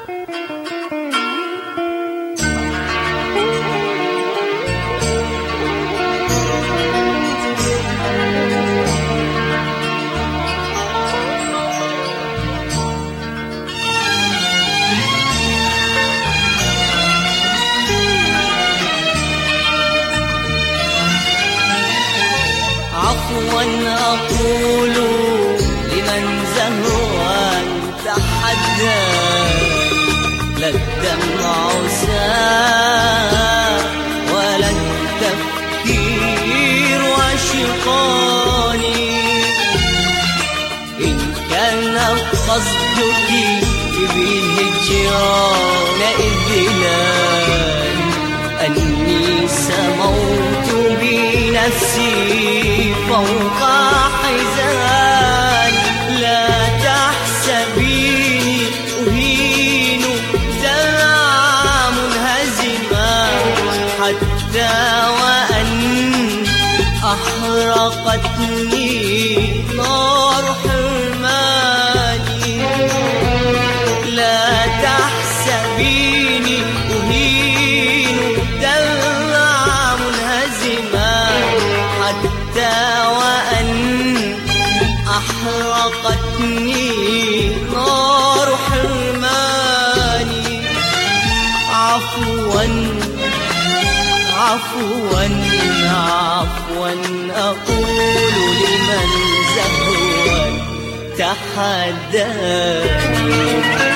عفوا أقول لمن زهوان تحدى، لا الدمع ساء ولا التفكير وشقاني. إن كان قصدك بالهجران إذلال أني سموت بنفسي فوق حزان، لا تحسبيني أهين دمعا منهزما، حتى وأن أحرقتني نار حرماني. لا تحسبيني أهين دمعا منهزما، حتى وأن أحرقتني نار حرماني. عفوا عفوا عفوا أقول لمن زهوا تحداني.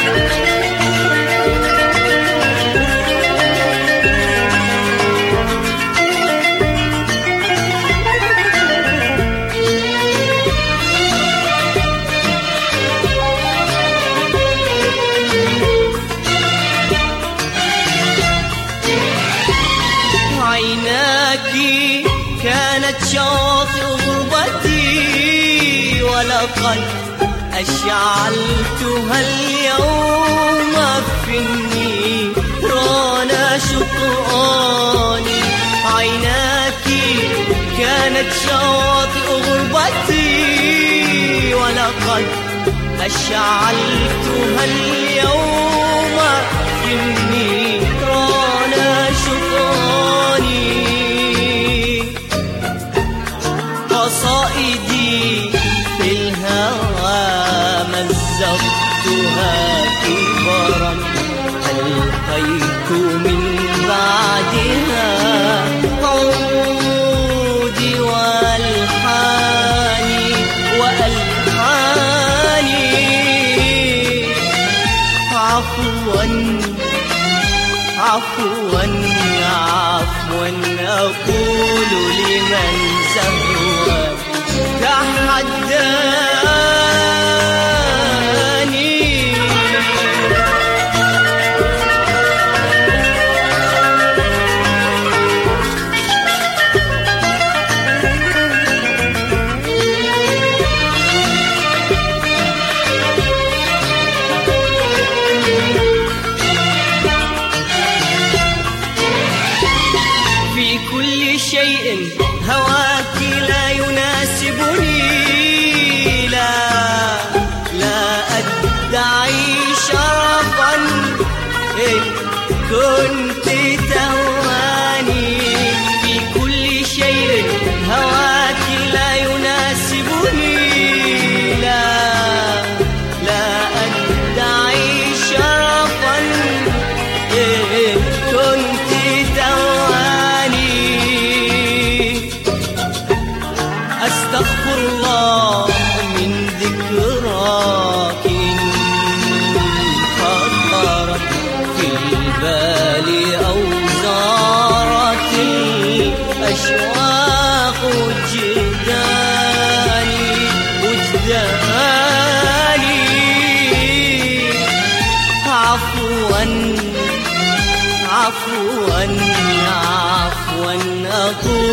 عيناك كانت شاطئ غربتي، ولقد أشعلتها اليوم في النيران شطآني. عيناك كانت شاطئ غربتي، ولقد أشعلتها اليوم في النيران شطآني. قصائدي في الهوى مزقتها كبرا، ألقيت من بعدها عودي والحاني وألحاني. عفوا عفوا عفوا أقول لمن زهوا تحداني. في كل شيء هواك لا يناسبني، لا أدعي شرفا إن كنت تهواني. في كل شيء هواك لا يناسبني، لا أدعي شرفا إن كنت تهواني. أستغفر الله من ذكراك إن خطرت في البال أو زارت الأشواق وجداني. عفوا عفوا عفوا أقول